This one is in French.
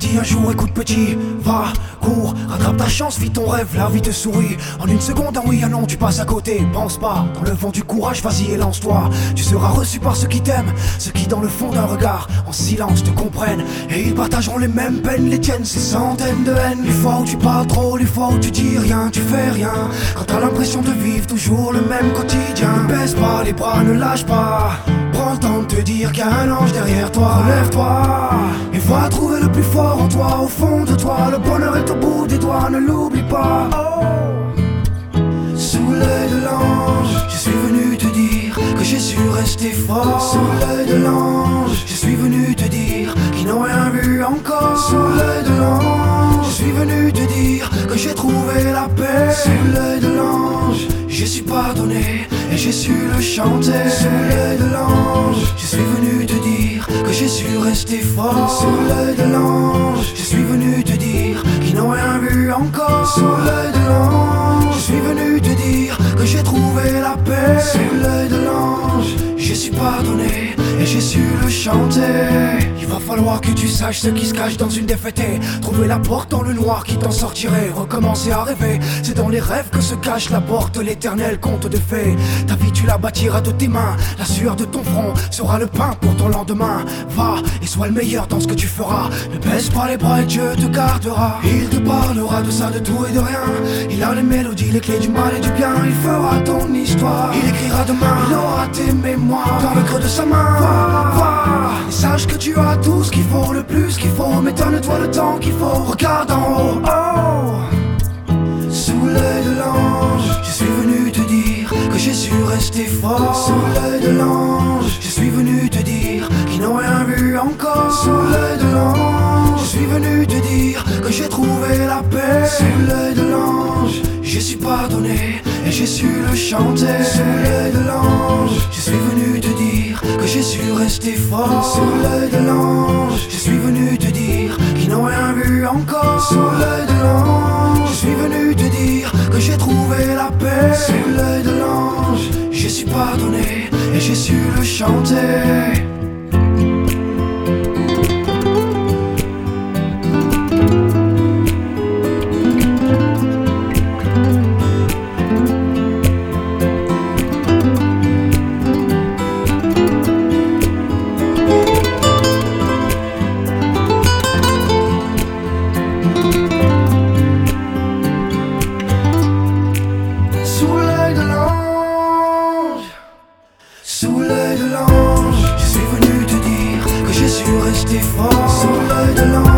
dit un jour écoute petit, va, cours, rattrape ta chance, vis ton rêve, la vie te sourit. En une seconde, un oui, un non, tu passes à côté. Pense pas, dans le vent du courage, vas-y et lance-toi. Tu seras reçu par ceux qui t'aiment, ceux qui dans le fond d'un regard, en silence te comprennent. Et ils partageront les mêmes peines, les tiennes, ces centaines de haines. Les fois où tu parles trop, les fois où tu dis rien, tu fais rien. Quand t'as l'impression de vivre toujours le même quotidien. Ne baisse pas les bras, ne lâche pas. Prends le temps de te dire qu'il y a un ange derrière toi. Relève-toi et va trouver le plus fort en toi, au fond de toi. Le bonheur est au bout des doigts, ne l'oublie pas. Oh. Sous l'œil de l'ange, je suis venu te dire que j'ai su rester fort. Sous l'œil de l'ange, je suis venu te dire qu'ils n'ont rien vu encore. Sous l'œil de l'ange, je suis venu te dire que j'ai trouvé la paix. Sous l'œil de l'ange, je suis pardonné et j'ai su le chanter. Sous l'œil de l'ange, je suis venu te dire que j'ai su rester fort. Sous l'œil de l'ange, je suis venu te dire qu'ils n'ont rien vu encore. Sous l'œil de l'ange, je suis venu te dire que j'ai trouvé la paix. Sous l'œil de l'ange, je suis pardonné et j'ai su le chanter. Il va falloir que tu saches ce qui se cache dans une défaite et trouver la porte dans le noir qui t'en sortirait. Recommencer à rêver, c'est dans les rêves que se cache la porte, l'éternel conte de fées. Ta vie tu la bâtiras de tes mains, la sueur de ton front sera le pain pour ton lendemain. Va et sois le meilleur dans ce que tu feras. Ne baisse pas les bras et Dieu te gardera. Il te parlera de ça, de tout et de rien. Il a les mélodies, les clés du mal et du bien. Il fera ton histoire, il écrira demain. Il aura tes mémoires dans le creux de sa main. Va et sache que tu as tout ce qu'il faut, le plus qu'il faut. Mais donne-toi le temps qu'il faut. Regarde en haut, oh. Sous l'œil de l'ange, je suis venu te dire que j'ai su rester fort. Sous l'œil de l'ange, je suis venu te dire qu'ils n'ont rien vu encore. Sous l'œil de l'ange, je suis venu te dire que j'ai trouvé la paix. Sous l'œil de l'ange, je suis pardonné et j'ai su le chanter. Sous l'œil de l'ange, je suis venu te dire que j'ai su rester fort. Sous l'œil de l'ange, je suis venu te dire qu'ils n'ont rien vu encore. Sous l'œil de l'ange, je suis venu te dire que j'ai trouvé la paix. Sous l'œil de l'ange, je suis pardonné et j'ai su le chanter. Sous l'œil de l'ange, je suis venu te dire que j'ai su rester fort. Sous l'œil de l'ange.